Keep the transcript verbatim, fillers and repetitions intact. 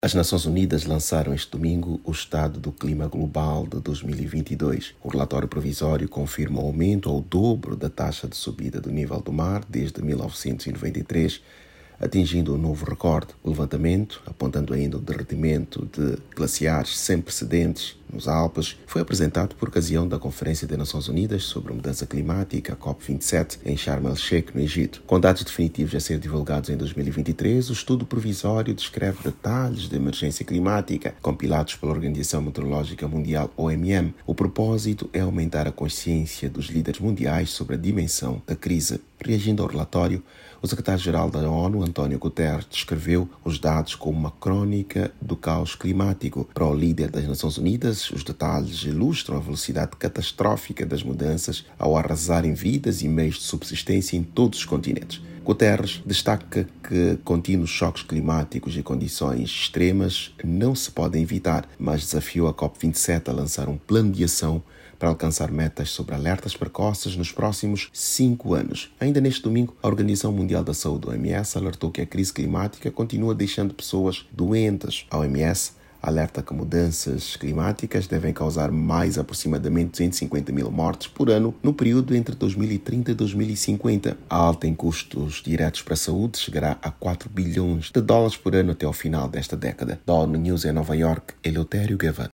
As Nações Unidas lançaram este domingo o Estado do Clima Global de dois mil e vinte e dois. O relatório provisório confirma o aumento ao dobro da taxa de subida do nível do mar desde mil novecentos e noventa e três, atingindo um novo recorde. O levantamento, apontando ainda o derretimento de glaciares sem precedentes nos Alpes, foi apresentado por ocasião da Conferência das Nações Unidas sobre a Mudança Climática, a COP vinte e sete, em Sharm el-Sheikh, no Egito. Com dados definitivos a ser divulgados em dois mil e vinte e três, o estudo provisório descreve detalhes da emergência climática, compilados pela Organização Meteorológica Mundial, O M M. O propósito é aumentar a consciência dos líderes mundiais sobre a dimensão da crise. Reagindo ao relatório, o secretário-geral da ONU, António Guterres, descreveu os dados como uma crônica do caos climático. Para o líder das Nações Unidas, os detalhes ilustram a velocidade catastrófica das mudanças ao arrasarem vidas e meios de subsistência em todos os continentes. Guterres destaca que contínuos choques climáticos e condições extremas não se podem evitar, mas desafiou a COP vinte e sete a lançar um plano de ação para alcançar metas sobre alertas precoces nos próximos cinco anos. Ainda neste domingo, a Organização Mundial da Saúde, O M S, alertou que a crise climática continua deixando pessoas doentes. A O M S alerta que mudanças climáticas devem causar mais aproximadamente duzentos e cinquenta mil mortes por ano no período entre dois mil e trinta e dois mil e cinquenta. A alta em custos diretos para a saúde chegará a quatro bilhões de dólares por ano até ao final desta década. Da ONU News em Nova York, Eleutério Gavan.